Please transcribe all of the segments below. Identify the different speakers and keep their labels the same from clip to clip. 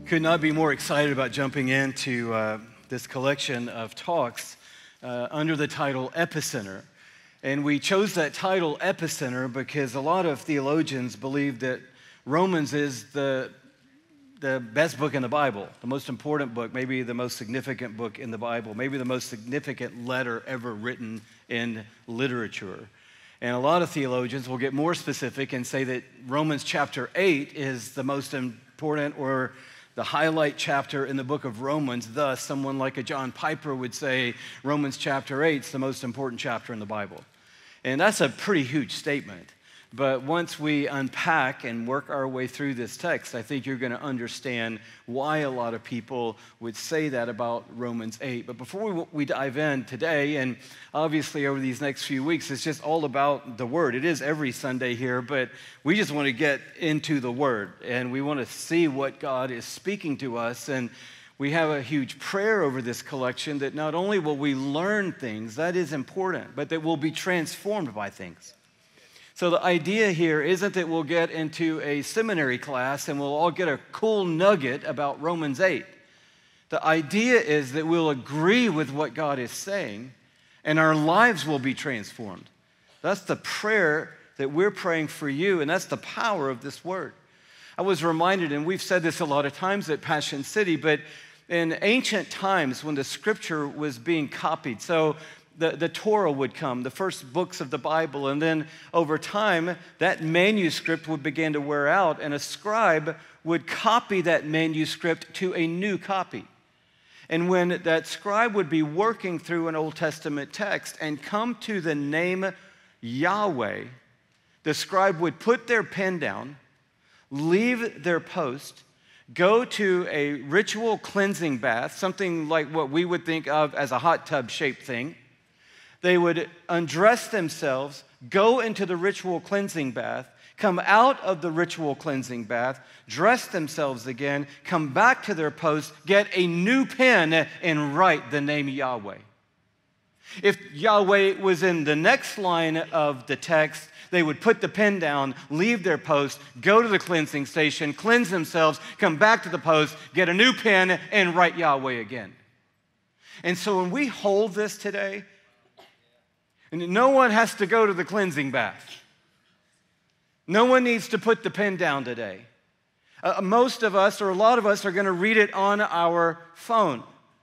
Speaker 1: Could not be more excited about jumping into this collection of talks under the title Epicenter. And we chose that title Epicenter because a lot of theologians believe that Romans is the best book in the Bible, the most important book, maybe the most significant book in the Bible, maybe the most significant letter ever written in literature. And a lot of theologians will get more specific and say that Romans chapter 8 is the most important or the highlight chapter in the book of Romans. Thus, someone like a John Piper would say Romans chapter 8 is the most important chapter in the Bible. And that's a pretty huge statement. But once we unpack and work our way through this text, I think you're going to understand why a lot of people would say that about Romans 8. But before we dive in today, and obviously over these next few weeks, it's just all about the Word. It is every Sunday here, but we just want to get into the Word, and we want to see what God is speaking to us. And we have a huge prayer over this collection that not only will we learn things, that is important, but that we'll be transformed by things. So the idea here isn't that we'll get into a seminary class and we'll all get a cool nugget about Romans 8. The idea is that we'll agree with what God is saying and our lives will be transformed. That's the prayer that we're praying for you, and that's the power of this word. I was reminded, and we've said this a lot of times at Passion City, but in ancient times when the scripture was being copied, so the Torah would come, the first books of the Bible, and then over time, that manuscript would begin to wear out, and a scribe would copy that manuscript to a new copy. And when that scribe would be working through an Old Testament text and come to the name Yahweh, the scribe would put their pen down, leave their post, go to a ritual cleansing bath, something like what we would think of as a hot tub-shaped thing. They would undress themselves, go into the ritual cleansing bath, come out of the ritual cleansing bath, dress themselves again, come back to their post, get a new pen, and write the name Yahweh. If Yahweh was in the next line of the text, they would put the pen down, leave their post, go to the cleansing station, cleanse themselves, come back to the post, get a new pen, and write Yahweh again. And so when we hold this today, and no one has to go to the cleansing bath. No one needs to put the pen down today. Most of us, or a lot of us, are going to read it on our phone.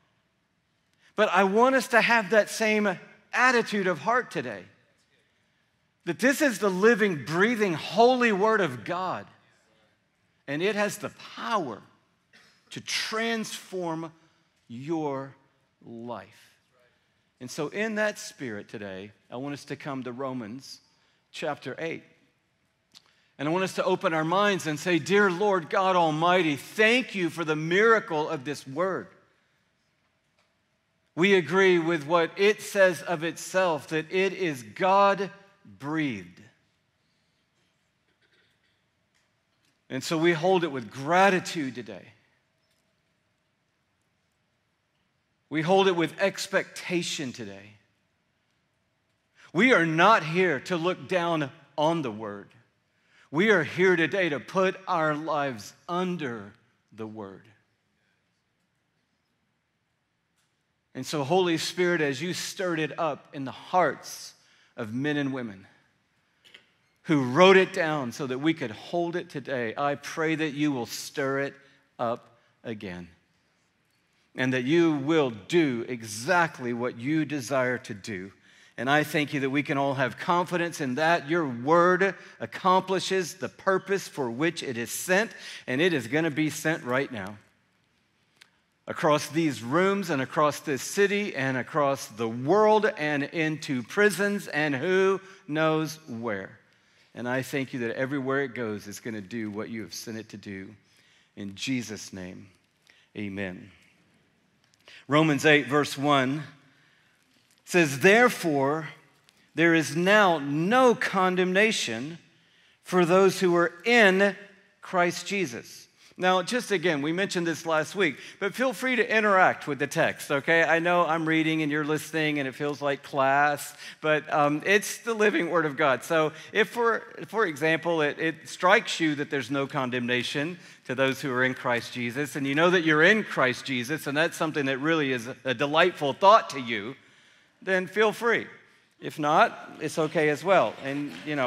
Speaker 1: But I want us to have that same attitude of heart today. That this is the living, breathing, holy Word of God. And it has the power to transform your life. And so in that spirit today, I want us to come to Romans chapter 8. And I want us to open our minds and say, Dear Lord God Almighty, thank you for the miracle of this word. We agree with what it says of itself, that it is God-breathed. And so we hold it with gratitude today. We hold it with expectation today. We are not here to look down on the Word. We are here today to put our lives under the Word. And so, Holy Spirit, as you stirred it up in the hearts of men and women who wrote it down so that we could hold it today, I pray that you will stir it up again. And that you will do exactly what you desire to do. And I thank you that we can all have confidence in that. Your word accomplishes the purpose for which it is sent, and it is going to be sent right now. Across these rooms and across this city and across the world and into prisons and who knows where. And I thank you that everywhere it goes, it's going to do what you have sent it to do. In Jesus' name, amen. Romans 8, verse 1 says, Therefore, there is now no condemnation for those who are in Christ Jesus. Now, just again, we mentioned this last week, but feel free to interact with the text, okay? I know I'm reading and you're listening and it feels like class, but it's the living Word of God. So if, for example, it strikes you that there's no condemnation to those who are in Christ Jesus, and you know that you're in Christ Jesus, and that's something that really is a delightful thought to you, then feel free. If not, it's okay as well. And,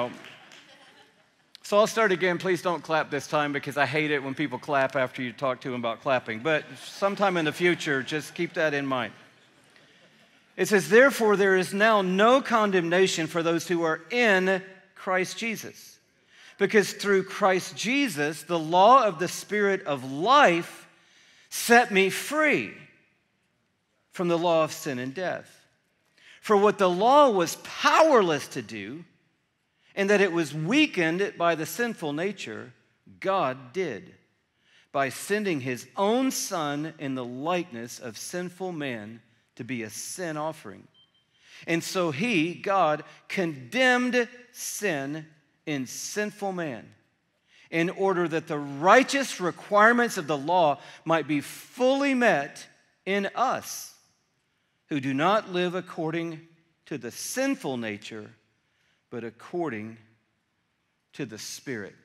Speaker 1: so I'll start again. Please don't clap this time because I hate it when people clap after you talk to them about clapping. But sometime in the future, just keep that in mind. It says, therefore, there is now no condemnation for those who are in Christ Jesus. Because through Christ Jesus, the law of the Spirit of life set me free from the law of sin and death. For what the law was powerless to do, and that it was weakened by the sinful nature, God did, by sending his own Son in the likeness of sinful man to be a sin offering. And so he, God, condemned sin in sinful man, in order that the righteous requirements of the law might be fully met in us, who do not live according to the sinful nature, but according to the Spirit.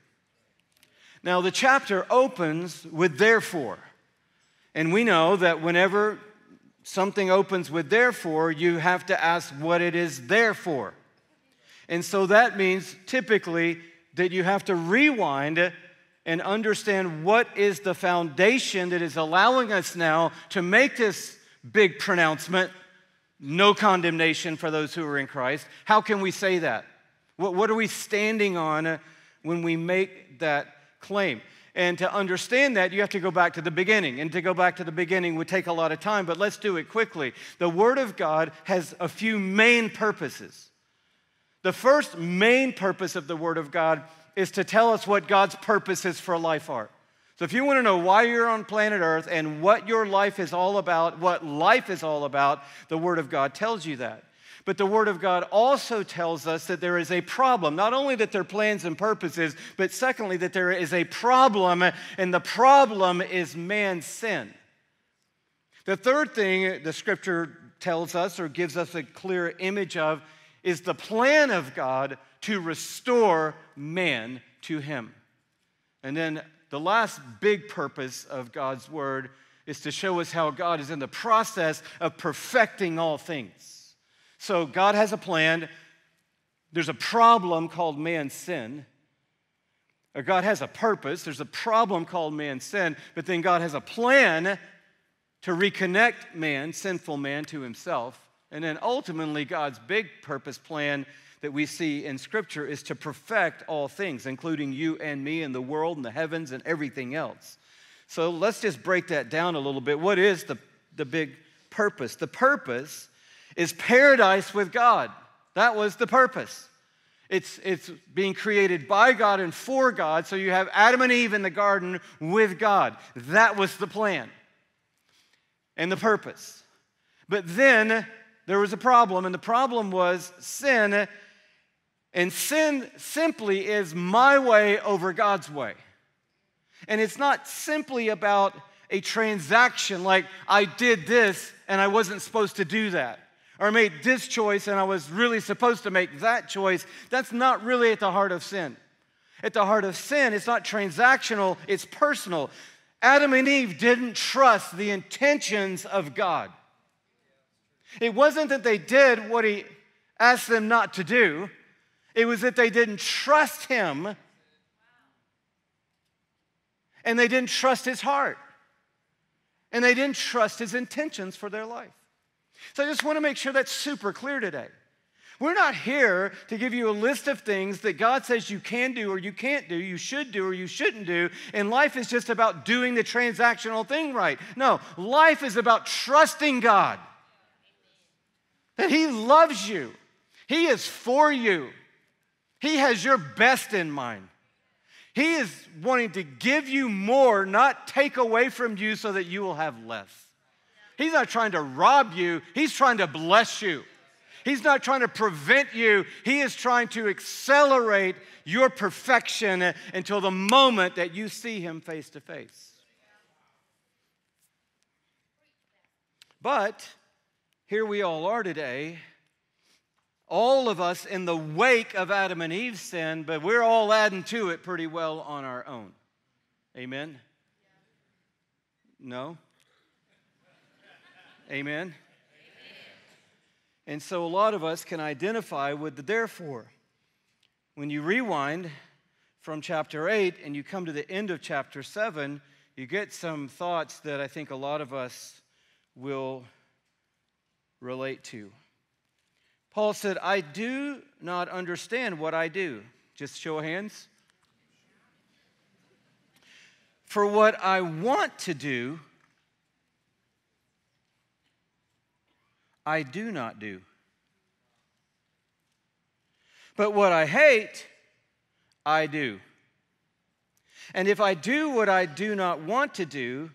Speaker 1: Now, the chapter opens with therefore. And we know that whenever something opens with therefore, you have to ask what it is there for. And so that means typically that you have to rewind and understand what is the foundation that is allowing us now to make this big pronouncement, no condemnation for those who are in Christ. How can we say that? What are we standing on when we make that claim? And to understand that, you have to go back to the beginning. And to go back to the beginning would take a lot of time, but let's do it quickly. The Word of God has a few main purposes. The first main purpose of the Word of God is to tell us what God's purposes for life are. So if you want to know why you're on planet Earth and what your life is all about, what life is all about, the Word of God tells you that. But the Word of God also tells us that there is a problem. Not only that there are plans and purposes, but secondly, that there is a problem, and the problem is man's sin. The third thing the Scripture tells us or gives us a clear image of is the plan of God to restore man to Him. And then the last big purpose of God's Word is to show us how God is in the process of perfecting all things. So God has a plan. There's a problem called man's sin. Or God has a purpose. There's a problem called man's sin. But then God has a plan to reconnect man, sinful man, to himself. And then ultimately God's big purpose plan that we see in Scripture is to perfect all things, including you and me and the world and the heavens and everything else. So let's just break that down a little bit. What is the big purpose? The purpose is paradise with God. That was the purpose. It's being created by God and for God, so you have Adam and Eve in the garden with God. That was the plan and the purpose. But then there was a problem, and the problem was sin, and sin simply is my way over God's way. And it's not simply about a transaction like I did this and I wasn't supposed to do that. Or I made this choice and I was really supposed to make that choice. That's not really at the heart of sin. At the heart of sin, it's not transactional, it's personal. Adam and Eve didn't trust the intentions of God. It wasn't that they did what He asked them not to do. It was that they didn't trust Him and they didn't trust His heart and they didn't trust His intentions for their life. So I just want to make sure that's super clear today. We're not here to give you a list of things that God says you can do or you can't do, you should do or you shouldn't do, and life is just about doing the transactional thing right. No, life is about trusting God. That He loves you. He is for you. He has your best in mind. He is wanting to give you more, not take away from you so that you will have less. He's not trying to rob you. He's trying to bless you. He's not trying to prevent you. He is trying to accelerate your perfection until the moment that you see him face to face. But here we all are today, all of us in the wake of Adam and Eve's sin, but we're all adding to it pretty well on our own. Amen? No? Amen? And so a lot of us can identify with the therefore. When you rewind from chapter 8 and you come to the end of chapter 7, you get some thoughts that I think a lot of us will relate to. Paul said, I do not understand what I do. Just show of hands. For what I want to do, I do not do. But what I hate, I do. And if I do what I do not want to do,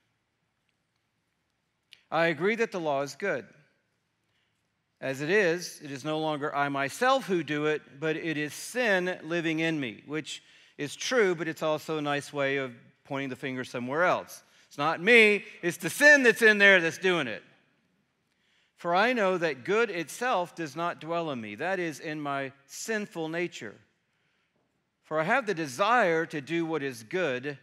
Speaker 1: I agree that the law is good. As it is no longer I myself who do it, but it is sin living in me, which is true, but it's also a nice way of pointing the finger somewhere else. It's not me, it's the sin that's in there that's doing it. For I know that good itself does not dwell in me, that is, in my sinful nature. For I have the desire to do what is good.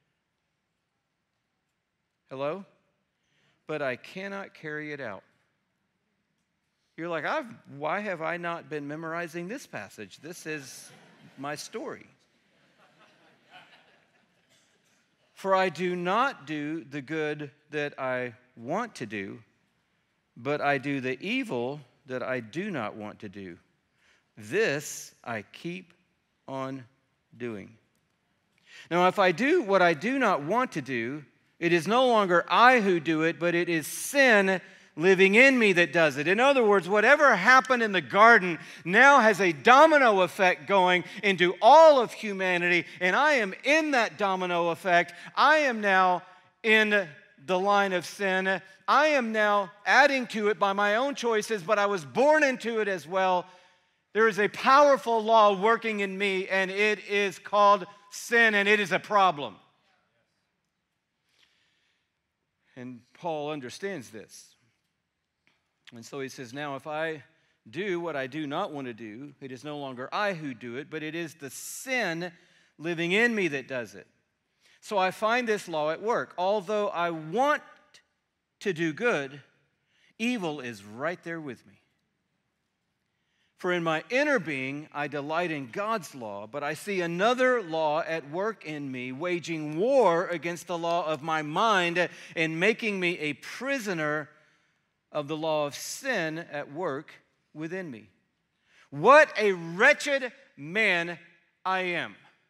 Speaker 1: Hello? But I cannot carry it out. You're like, why have I not been memorizing this passage? This is my story. For I do not do the good that I want to do, but I do the evil that I do not want to do. This I keep on doing. Now, if I do what I do not want to do, it is no longer I who do it, but it is sin living in me that does it. In other words, whatever happened in the garden now has a domino effect going into all of humanity, and I am in that domino effect. I am now in the line of sin. I am now adding to it by my own choices, but I was born into it as well. There is a powerful law working in me, and it is called sin, and it is a problem. And Paul understands this. And so he says, now if I do what I do not want to do, it is no longer I who do it, but it is the sin living in me that does it. So I find this law at work. Although I want to do good, evil is right there with me. For in my inner being, I delight in God's law, but I see another law at work in me, waging war against the law of my mind and making me a prisoner of the law of sin at work within me. What a wretched man I am.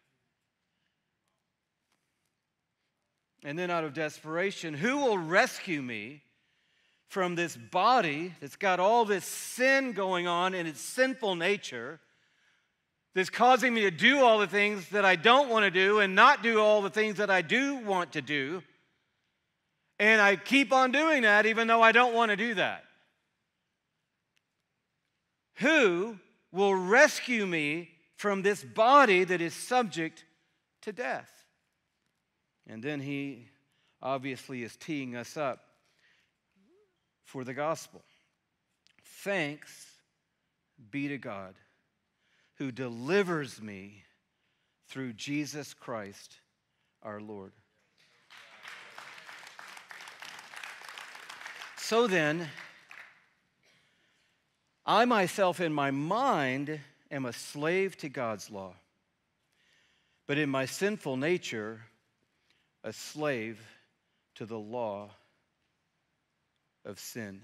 Speaker 1: And then out of desperation, who will rescue me from this body that's got all this sin going on in its sinful nature, that's causing me to do all the things that I don't want to do and not do all the things that I do want to do? And I keep on doing that even though I don't want to do that. Who will rescue me from this body that is subject to death? And then he obviously is teeing us up for the gospel. Thanks be to God who delivers me through Jesus Christ our Lord. So then, I myself in my mind am a slave to God's law, but in my sinful nature, a slave to the law of sin.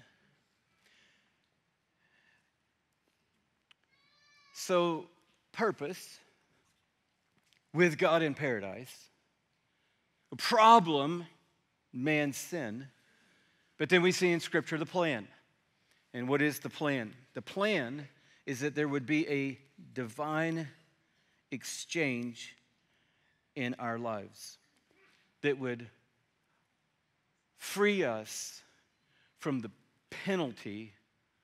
Speaker 1: So, purpose with God in paradise, a problem, man's sin, but then we see in Scripture the plan. And what is the plan? The plan is that there would be a divine exchange in our lives that would free us from the penalty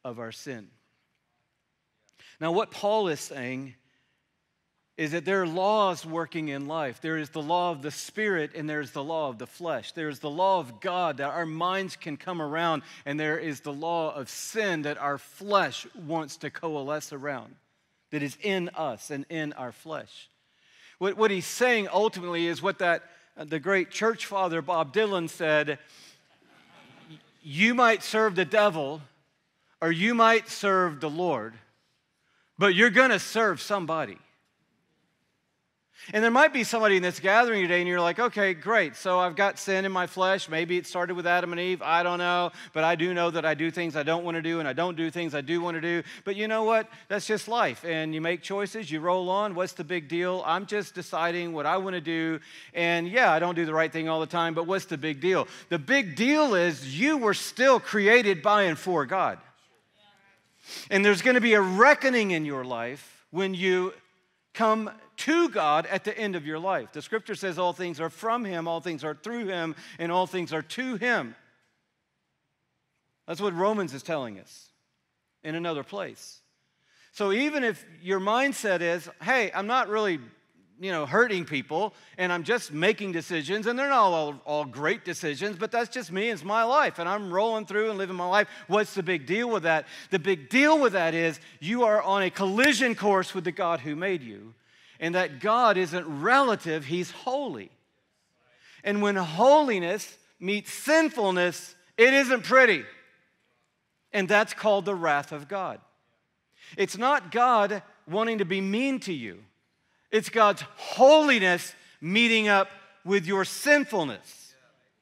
Speaker 1: of our sin. Now, what Paul is saying is that there are laws working in life. There is the law of the Spirit and there's the law of the flesh. There is the law of God that our minds can come around, and there is the law of sin that our flesh wants to coalesce around, that is in us and in our flesh. What he's saying ultimately is what the great church father Bob Dylan said: you might serve the devil or you might serve the Lord, but you're going to serve somebody. And there might be somebody in this gathering today and you're like, okay, great, so I've got sin in my flesh. Maybe it started with Adam and Eve. I don't know, but I do know that I do things I don't want to do, and I don't do things I do want to do. But you know what? That's just life. And you make choices, you roll on. What's the big deal? I'm just deciding what I want to do. And yeah, I don't do the right thing all the time, but what's the big deal? The big deal is you were still created by and for God. And there's going to be a reckoning in your life when you come to God at the end of your life. The scripture says all things are from Him, all things are through Him, and all things are to Him. That's what Romans is telling us in another place. So even if your mindset is, hey, I'm not really, hurting people, and I'm just making decisions, and they're not all great decisions, but that's just me, it's my life, and I'm rolling through and living my life. What's the big deal with that? The big deal with that is you are on a collision course with the God who made you, and that God isn't relative, He's holy. And when holiness meets sinfulness, it isn't pretty. And that's called the wrath of God. It's not God wanting to be mean to you. It's God's holiness meeting up with your sinfulness.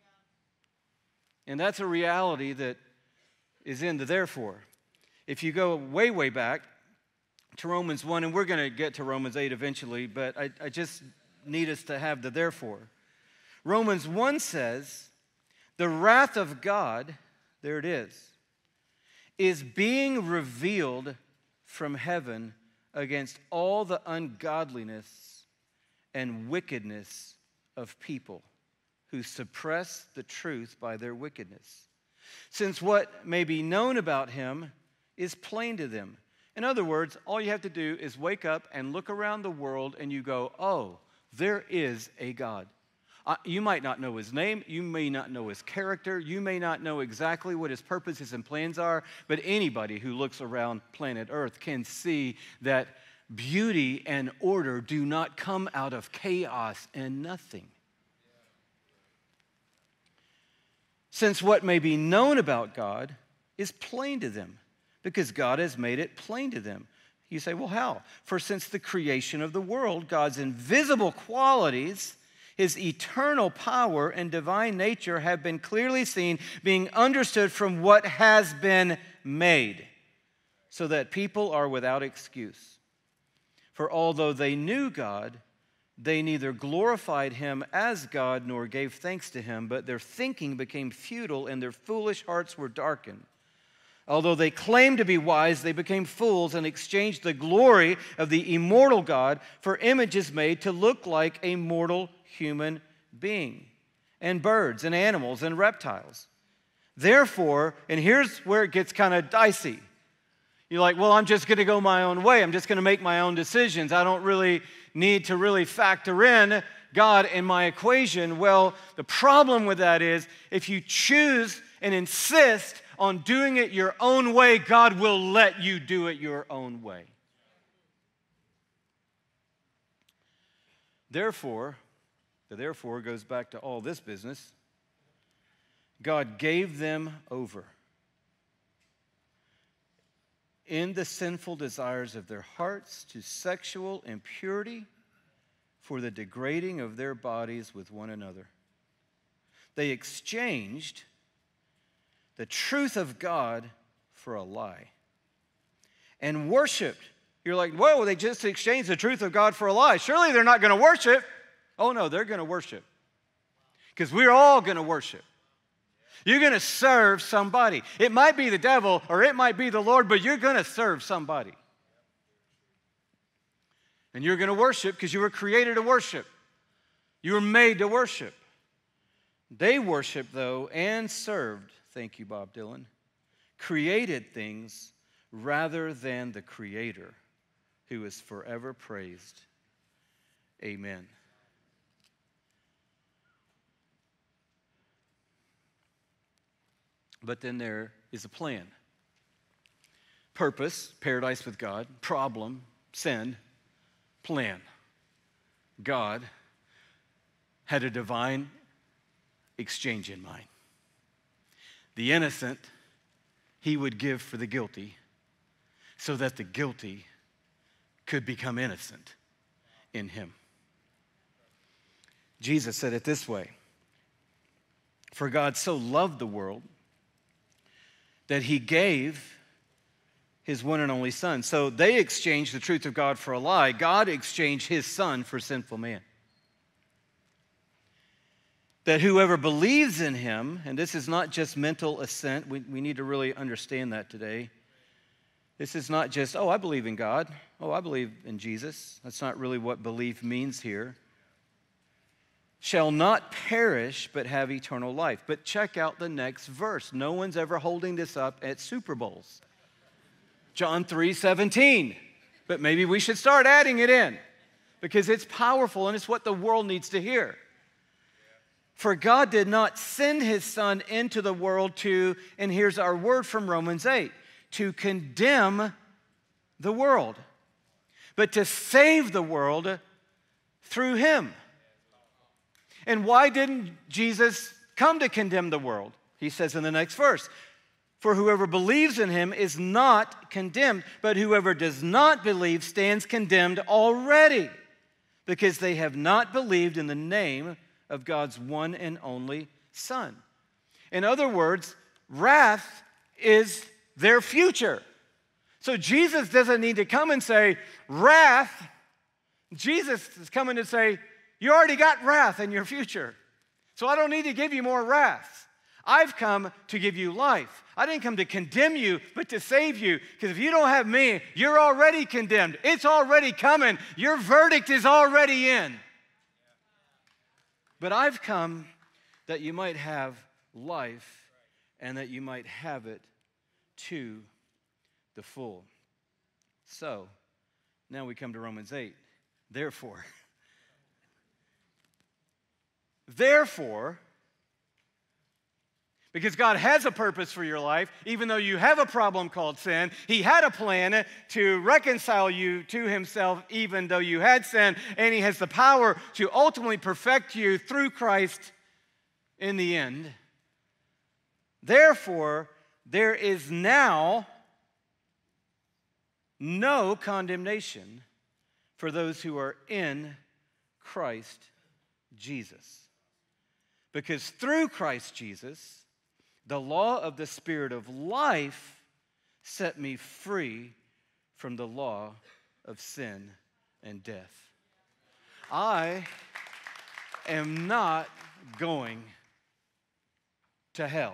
Speaker 1: And that's a reality that is in the therefore. If you go way, way back to Romans 1, and we're going to get to Romans 8 eventually, but I just need us to have the therefore. Romans 1 says, the wrath of God, there it is being revealed from heaven against all the ungodliness and wickedness of people who suppress the truth by their wickedness, since what may be known about Him is plain to them. In other words, all you have to do is wake up and look around the world and you go, oh, there is a God. You might not know His name, you may not know His character, you may not know exactly what His purposes and plans are, but anybody who looks around planet Earth can see that beauty and order do not come out of chaos and nothing. Since what may be known about God is plain to them, because God has made it plain to them. You say, well, how? For since the creation of the world, God's invisible qualities, His eternal power and divine nature have been clearly seen, being understood from what has been made, so that people are without excuse. For although they knew God, they neither glorified Him as God nor gave thanks to Him, but their thinking became futile and their foolish hearts were darkened. Although they claimed to be wise, they became fools and exchanged the glory of the immortal God for images made to look like a mortal human being, and birds and animals and reptiles. Therefore, and here's where it gets kind of dicey. You're like, well, I'm just going to go my own way. I'm just going to make my own decisions. I don't really need to really factor in God in my equation. Well, the problem with that is if you choose and insist on doing it your own way, God will let you do it your own way. Therefore, the therefore goes back to all this business. God gave them over in the sinful desires of their hearts to sexual impurity for the degrading of their bodies with one another. They exchanged the truth of God for a lie and worshiped. You're like, whoa, they just exchanged the truth of God for a lie. Surely they're not going to worship. Oh no, they're going to worship. Because we're all going to worship. You're going to serve somebody. It might be the devil or it might be the Lord, but you're going to serve somebody. And you're going to worship because you were created to worship. You were made to worship. They worshiped, though, and served, thank you, Bob Dylan, created things rather than the Creator, who is forever praised. Amen. But then there is a plan. Purpose, paradise with God. Problem, sin. Plan. God had a divine exchange in mind. The innocent he would give for the guilty so that the guilty could become innocent in him. Jesus said it this way: "For God so loved the world that he gave his one and only Son." So they exchanged the truth of God for a lie. God exchanged his Son for sinful man. That whoever believes in him, and this is not just mental assent, we need to really understand that today. This is not just, oh, I believe in God. Oh, I believe in Jesus. That's not really what belief means here. Shall not perish, but have eternal life. But check out the next verse. No one's ever holding this up at Super Bowls. John 3:17. But maybe we should start adding it in because it's powerful and it's what the world needs to hear. For God did not send his Son into the world to, and here's our word from Romans 8, to condemn the world, but to save the world through him. And why didn't Jesus come to condemn the world? He says in the next verse, "For whoever believes in him is not condemned, but whoever does not believe stands condemned already, because they have not believed in the name of God's one and only Son." In other words, wrath is their future. So Jesus doesn't need to come and say, wrath. Jesus is coming to say, you already got wrath in your future. So I don't need to give you more wrath. I've come to give you life. I didn't come to condemn you, but to save you. Because if you don't have me, you're already condemned. It's already coming. Your verdict is already in. But I've come that you might have life and that you might have it to the full. So, now we come to Romans 8. Therefore, because God has a purpose for your life, even though you have a problem called sin, he had a plan to reconcile you to himself even though you had sin, and he has the power to ultimately perfect you through Christ in the end. Therefore, there is now no condemnation for those who are in Christ Jesus. Because through Christ Jesus, the law of the Spirit of life set me free from the law of sin and death. I am not going to hell.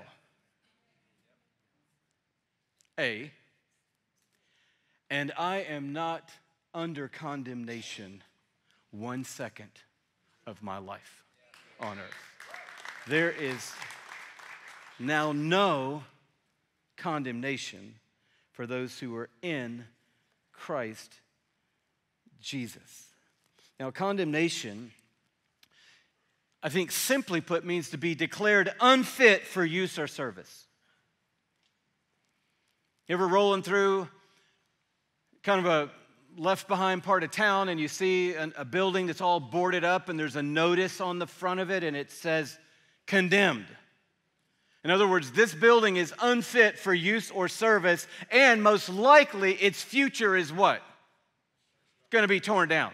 Speaker 1: And I am not under condemnation 1 second of my life on earth. There is now no condemnation for those who are in Christ Jesus. Now, condemnation, I think simply put, means to be declared unfit for use or service. You ever rolling through kind of a left behind part of town and you see a building that's all boarded up and there's a notice on the front of it and it says condemned. In other words, this building is unfit for use or service, and most likely its future is what? Going to be torn down.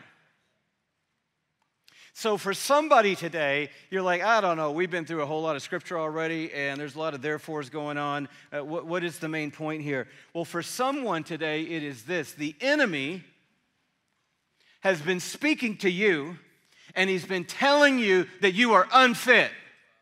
Speaker 1: So for somebody today, you're like, I don't know, we've been through a whole lot of scripture already, and there's a lot of therefores going on. What is the main point here? Well, for someone today, it is this. The enemy has been speaking to you, and he's been telling you that you are unfit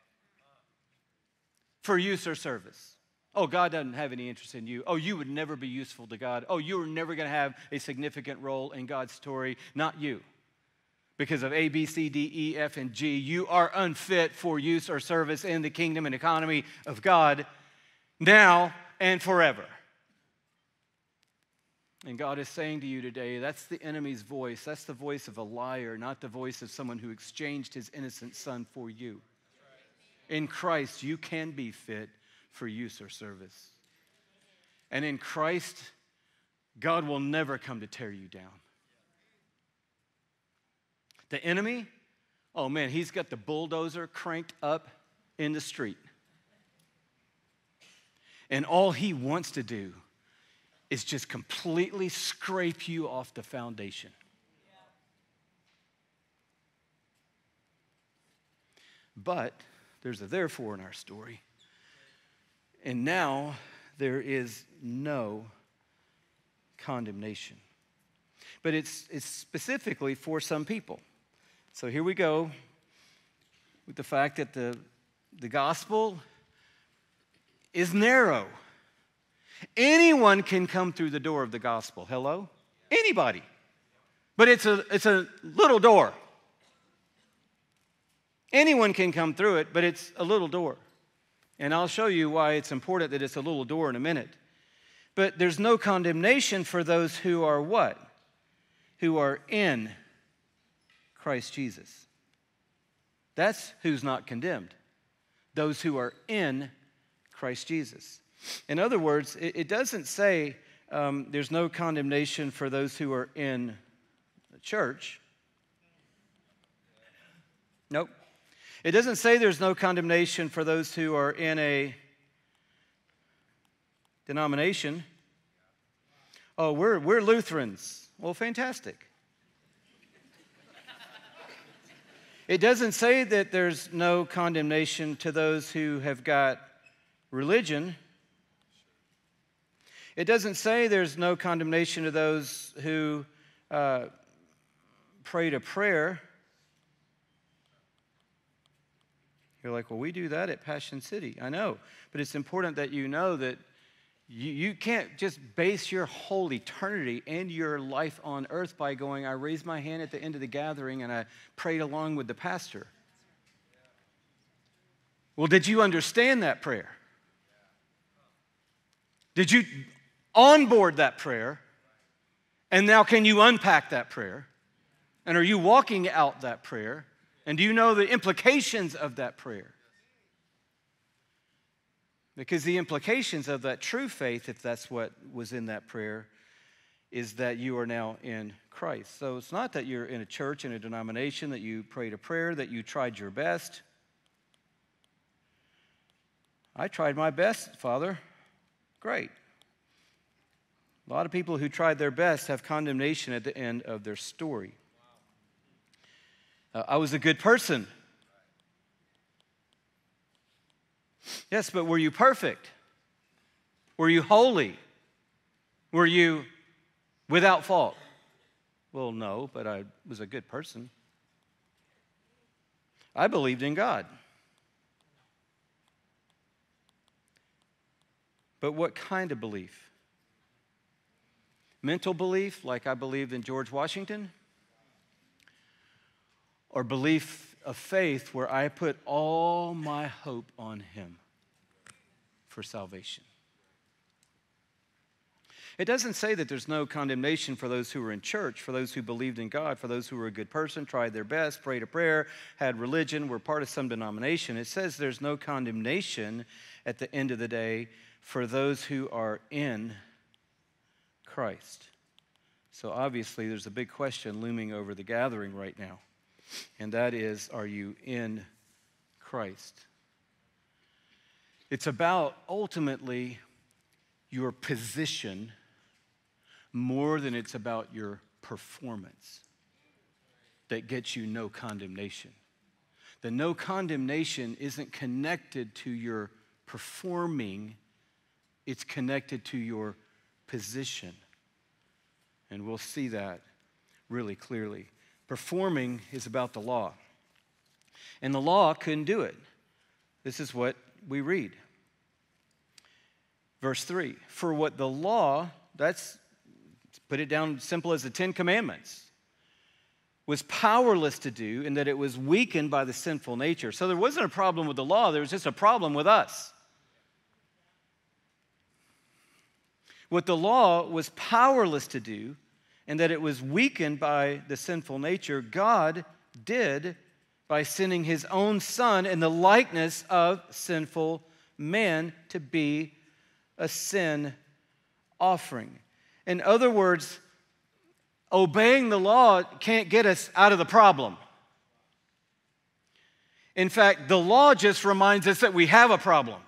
Speaker 1: for use or service. Oh, God doesn't have any interest in you. Oh, you would never be useful to God. Oh, you are never going to have a significant role in God's story. Not you. Because of A, B, C, D, E, F, and G, you are unfit for use or service in the kingdom and economy of God. Now, and forever. And God is saying to you today, that's the enemy's voice. That's the voice of a liar, not the voice of someone who exchanged his innocent son for you. In Christ, you can be fit for use or service. And in Christ, God will never come to tear you down. The enemy, oh man, he's got the bulldozer cranked up in the street. And all he wants to do is just completely scrape you off the foundation. But there's a therefore in our story. And now there is no condemnation. But it's specifically for some people. So here we go with the fact that the gospel is narrow. Anyone can come through the door of the gospel. Hello? Anybody. But it's a little door. Anyone can come through it, but it's a little door. And I'll show you why it's important that it's a little door in a minute. But there's no condemnation for those who are what? Who are in Christ Jesus. That's who's not condemned. Those who are in Christ Jesus. In other words, it doesn't say there's no condemnation for those who are in the church. Nope. It doesn't say there's no condemnation for those who are in a denomination. Oh, we're Lutherans. Well, fantastic. It doesn't say that there's no condemnation to those who have got religion. It doesn't say there's no condemnation to those who prayed a prayer. You're like, well, we do that at Passion City. I know, but it's important that you know that you can't just base your whole eternity and your life on earth by going, I raised my hand at the end of the gathering and I prayed along with the pastor. Well, did you understand that prayer? Did you onboard that prayer? And now can you unpack that prayer? And are you walking out that prayer? And do you know the implications of that prayer? Because the implications of that true faith, if that's what was in that prayer, is that you are now in Christ. So it's not that you're in a church, in a denomination, that you prayed a prayer, that you tried your best. I tried my best, Father. Great. A lot of people who tried their best have condemnation at the end of their story. I was a good person. Yes, but were you perfect? Were you holy? Were you without fault? Well, no, but I was a good person. I believed in God. But what kind of belief? Mental belief, like I believed in George Washington? Or belief of faith where I put all my hope on Him for salvation? It doesn't say that there's no condemnation for those who were in church, for those who believed in God, for those who were a good person, tried their best, prayed a prayer, had religion, were part of some denomination. It says there's no condemnation at the end of the day for those who are in Christ. So obviously there's a big question looming over the gathering right now. And that is, are you in Christ? It's about ultimately your position more than it's about your performance that gets you no condemnation. The no condemnation isn't connected to your performing, it's connected to your position. And we'll see that really clearly. Performing is about the law. And the law couldn't do it. This is what we read. Verse 3, for what the law, let's put it down simple as the Ten Commandments, was powerless to do, in that it was weakened by the sinful nature. So there wasn't a problem with the law, there was just a problem with us. what the law was powerless to do, and that it was weakened by the sinful nature, God did by sending his own Son in the likeness of sinful man to be a sin offering. In other words, obeying the law can't get us out of the problem. In fact, the law just reminds us that we have a problem.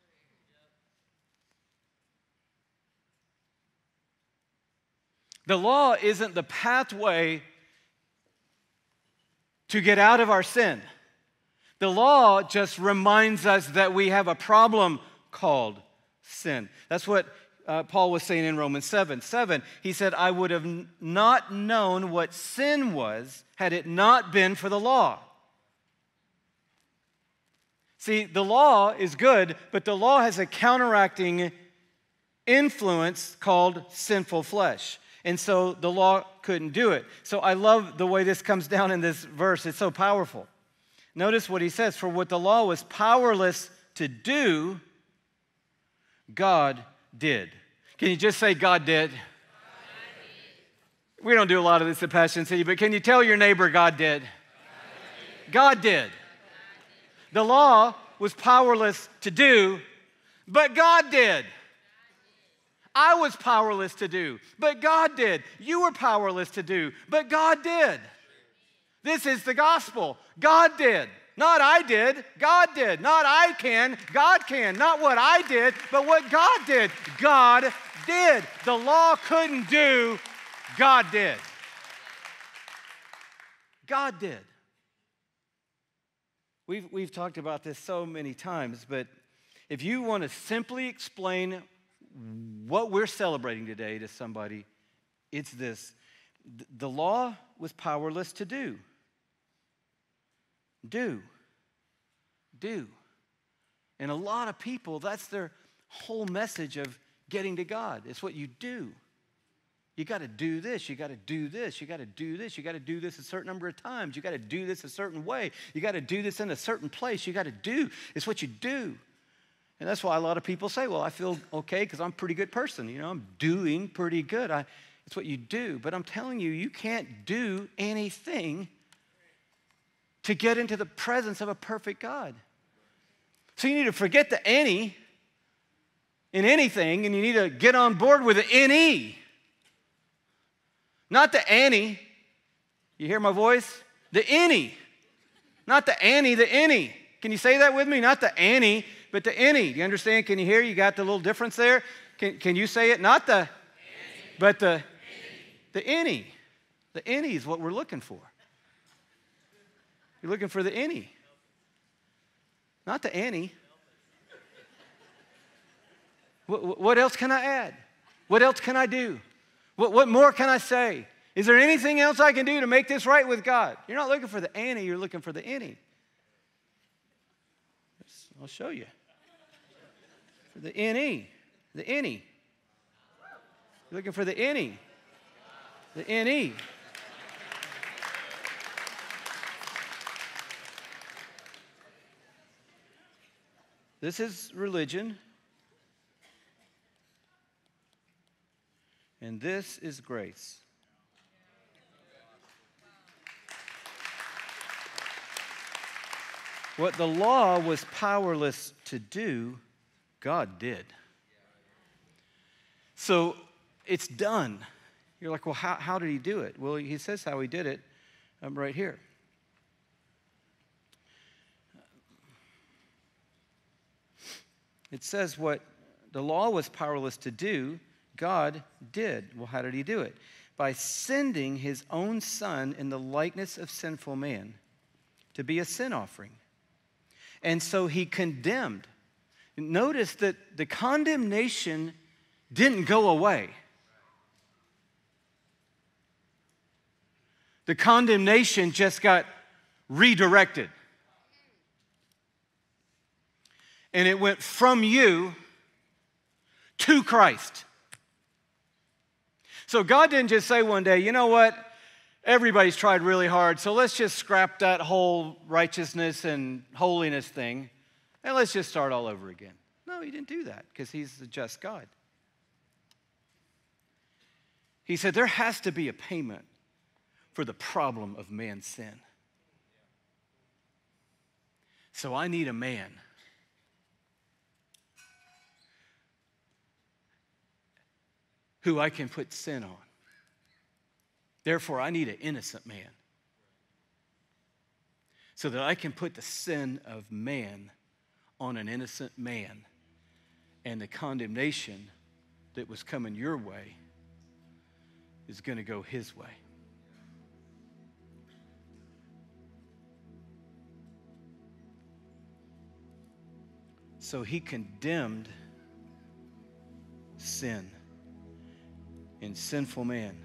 Speaker 1: The law isn't the pathway to get out of our sin. The law just reminds us that we have a problem called sin. That's what Paul was saying in Romans 7:7. He said, I would have not known what sin was had it not been for the law. See, the law is good, but the law has a counteracting influence called sinful flesh. And so the law couldn't do it. So I love the way this comes down in this verse. It's so powerful. Notice what he says. For what the law was powerless to do, God did. Can you just say God did? We don't do a lot of this at Passion City, but can you tell your neighbor God did? God did. The law was powerless to do, but God did. I was powerless to do, but God did. You were powerless to do, but God did. This is the gospel. God did. Not I did, God did. Not I can, God can. Not what I did, but what God did. God did. The law couldn't do, God did. God did. We've talked about this so many times, but if you want to simply explain what we're celebrating today to somebody, it's this. The law was powerless to do. Do. And a lot of people, that's their whole message of getting to God. It's what you do. You got to do this. You got to do this. You got to do this. You got to do this a certain number of times. You got to do this a certain way. You got to do this in a certain place. You got to do. It's what you do. And that's why a lot of people say, well, I feel okay because I'm a pretty good person. You know, I'm doing pretty good. It's what you do. But I'm telling you, you can't do anything to get into the presence of a perfect God. So you need to forget the any in anything, and you need to get on board with the NE. Not the Annie. You hear my voice? The any. Not the Annie, the any. Can you say that with me? Not the Annie, but the any. Do you understand? Can you hear? You got the little difference there? Can you say it? Not the, but the any. The any is what we're looking for. You're looking for the any. Not the Annie. What else can I add? What else can I do? What more can I say? Is there anything else I can do to make this right with God? You're not looking for the Annie, you're looking for the any. I'll show you. For the NE, the any. You're looking for the any, the NE. This is religion. And this is grace. What the law was powerless to do, God did. So it's done. You're like, well, how did he do it? Well, he says how he did it right here. It says what the law was powerless to do, God did. Well, how did he do it? By sending his own Son in the likeness of sinful man to be a sin offering. And so he condemned. Notice that the condemnation didn't go away. The condemnation just got redirected. And it went from you to Christ. So God didn't just say one day, you know what? Everybody's tried really hard, so let's just scrap that whole righteousness and holiness thing, and let's just start all over again. No, he didn't do that because he's a just God. He said there has to be a payment for the problem of man's sin. So I need a man who I can put sin on. Therefore, I need an innocent man so that I can put the sin of man on an innocent man, and the condemnation that was coming your way is going to go his way. So he condemned sin in sinful man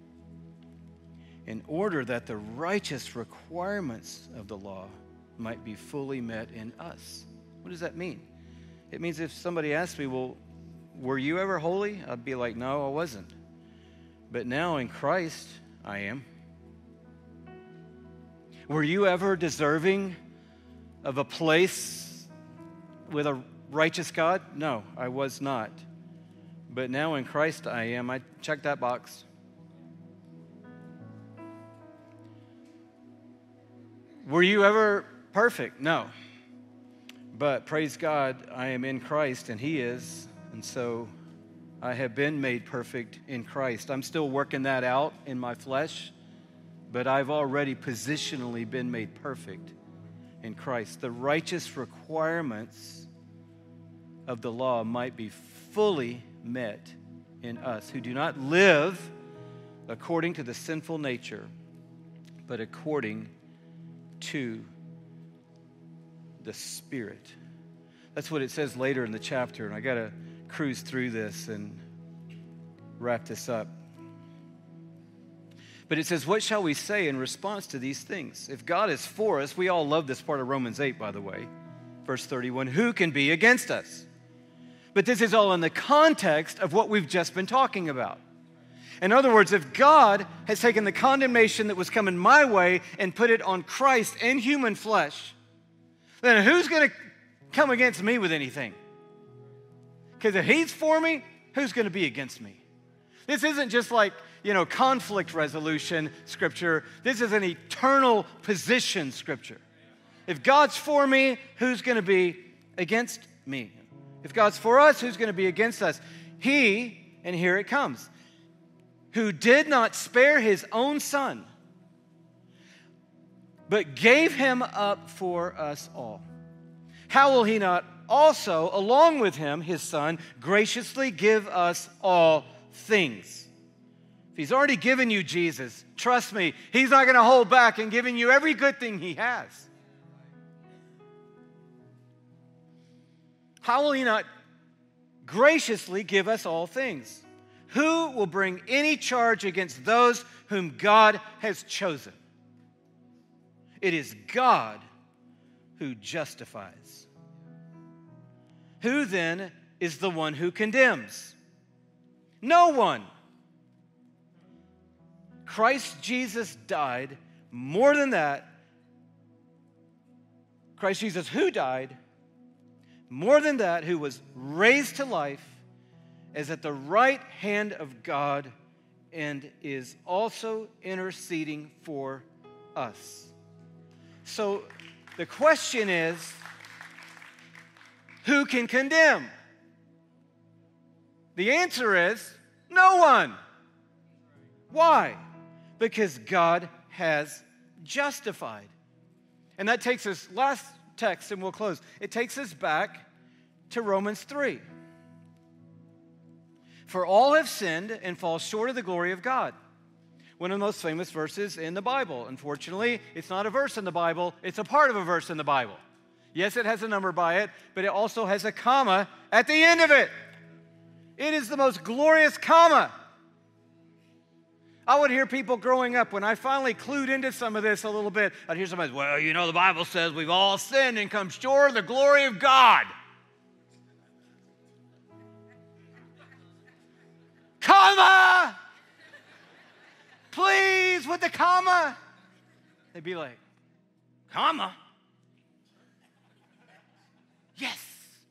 Speaker 1: in order that the righteous requirements of the law might be fully met in us. What does that mean? It means if somebody asked me, well, were you ever holy? I'd be like, no, I wasn't. But now in Christ, I am. Were you ever deserving of a place with a righteous God? No, I was not. But now in Christ, I am. I checked that box. Were you ever perfect? No. But praise God, I am in Christ and He is. And so I have been made perfect in Christ. I'm still working that out in my flesh, but I've already positionally been made perfect in Christ. The righteous requirements of the law might be fully met in us who do not live according to the sinful nature, but according to the Spirit. That's what it says later in the chapter, and I got to cruise through this and wrap this up. But it says, what shall we say in response to these things? If God is for us, we all love this part of Romans 8, by the way, verse 31, who can be against us? But this is all in the context of what we've just been talking about. In other words, if God has taken the condemnation that was coming my way and put it on Christ in human flesh, then who's going to come against me with anything? Because if He's for me, who's going to be against me? This isn't just like, conflict resolution scripture. This is an eternal position scripture. If God's for me, who's going to be against me? If God's for us, who's going to be against us? He, and here it comes, who did not spare His own Son, but gave Him up for us all. How will He not also, along with Him, His Son, graciously give us all things? If He's already given you Jesus, trust me, He's not going to hold back in giving you every good thing He has. How will He not graciously give us all things? Who will bring any charge against those whom God has chosen? It is God who justifies. Who then is the one who condemns? No one. Christ Jesus died. More than that, Christ Jesus who died, more than that, who was raised to life, is at the right hand of God and is also interceding for us. So the question is, who can condemn? The answer is no one. Why? Because God has justified. And that takes us, last text and we'll close. It takes us back to Romans 3. For all have sinned and fall short of the glory of God. One of the most famous verses in the Bible. Unfortunately, it's not a verse in the Bible, it's a part of a verse in the Bible. Yes, it has a number by it, but it also has a comma at the end of it. It is the most glorious comma. I would hear people growing up, when I finally clued into some of this a little bit, I'd hear somebody say, well, the Bible says we've all sinned and come short of the glory of God. Comma! Please, with the comma. They'd be like, comma? Yes.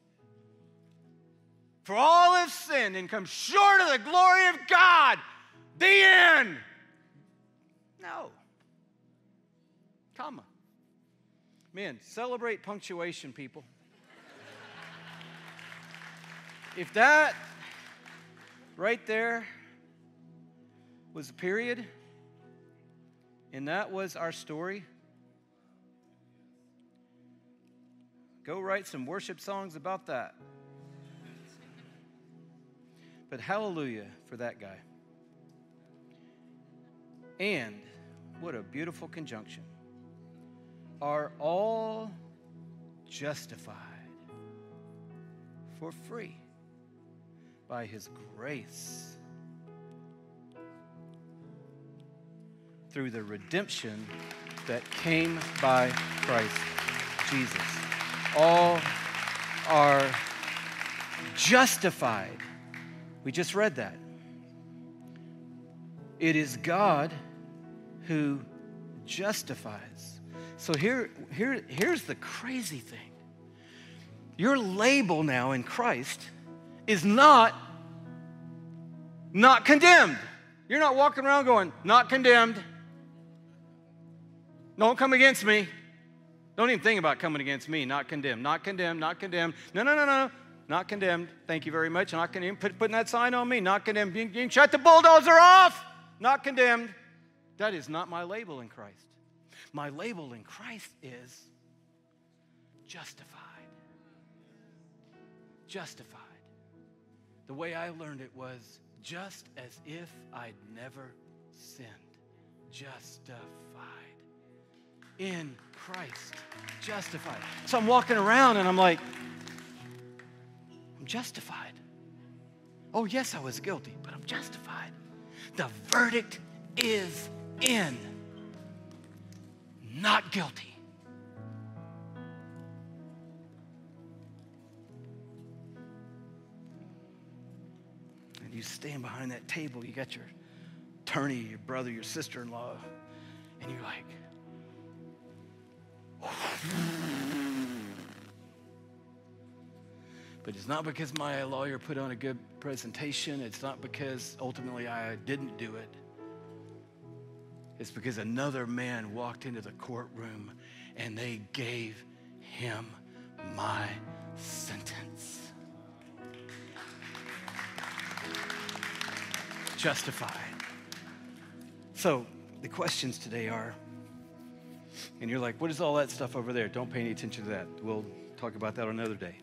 Speaker 1: For all have sinned and come short of the glory of God. The end. No. Comma. Men, celebrate punctuation, people. If that right there was a period, and that was our story, go write some worship songs about that. But hallelujah for that guy. And what a beautiful conjunction. Are all justified for free by his grace through the redemption that came by Christ Jesus. All are justified. We just read that. It is God who justifies. So here's the crazy thing. Your label now in Christ is not condemned. You're not walking around going, not condemned. Don't come against me. Don't even think about coming against me. Not condemned, not condemned, not condemned. No. Not condemned. Thank you very much. Not condemned. Putting that sign on me. Not condemned. You can shut the bulldozer off. Not condemned. That is not my label in Christ. My label in Christ is justified. Justified. The way I learned it was just as if I'd never sinned. Justified. In Christ. Justified. So I'm walking around and I'm like, I'm justified. Oh, yes, I was guilty, but I'm justified. The verdict is in. Not guilty. And you stand behind that table, you got your attorney, your brother, your sister-in-law, and you're like, but it's not because my lawyer put on a good presentation. It's not because ultimately I didn't do it. It's because another man walked into the courtroom and they gave him my sentence. Justified. So the questions today are, and you're like, what is all that stuff over there? Don't pay any attention to that. We'll talk about that on another day.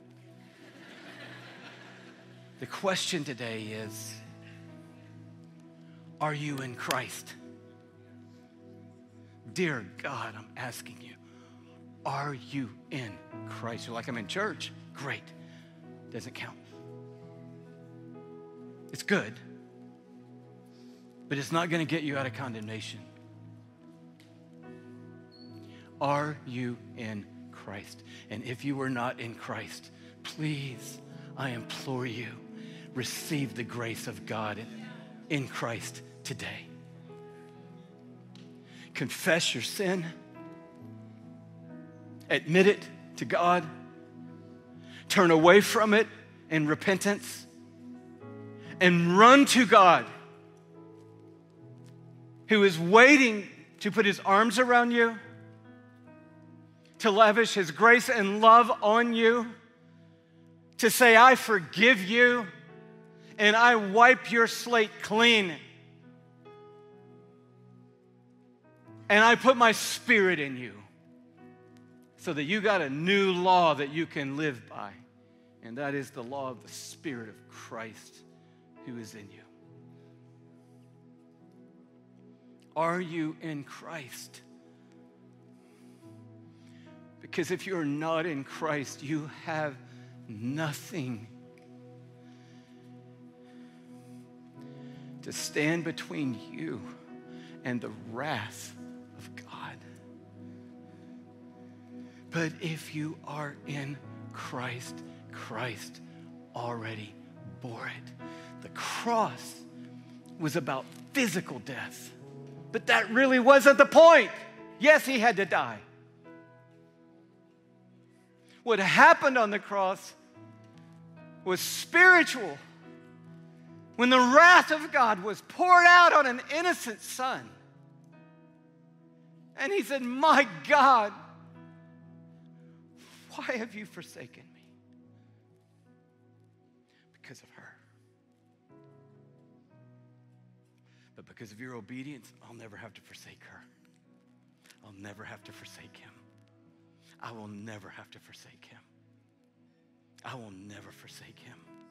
Speaker 1: The question today is, are you in Christ? Dear God, I'm asking you, are you in Christ? You're like, I'm in church. Great. Doesn't count. It's good, but it's not going to get you out of condemnation. Are you in Christ? And if you are not in Christ, please, I implore you, receive the grace of God in Christ today. Confess your sin. Admit it to God. Turn away from it in repentance. And run to God, who is waiting to put his arms around you, to lavish his grace and love on you, to say, I forgive you, and I wipe your slate clean. And I put my spirit in you so that you got a new law that you can live by. And that is the law of the Spirit of Christ who is in you. Are you in Christ? Because if you're not in Christ, you have nothing to stand between you and the wrath of God. But if you are in Christ, Christ already bore it. The cross was about physical death, but that really wasn't the point. Yes, he had to die. What happened on the cross was spiritual. when the wrath of God was poured out on an innocent son. And he said, my God, why have you forsaken me? Because of her. But because of your obedience, I'll never have to forsake her. I'll never have to forsake him. I will never have to forsake him. I will never forsake him.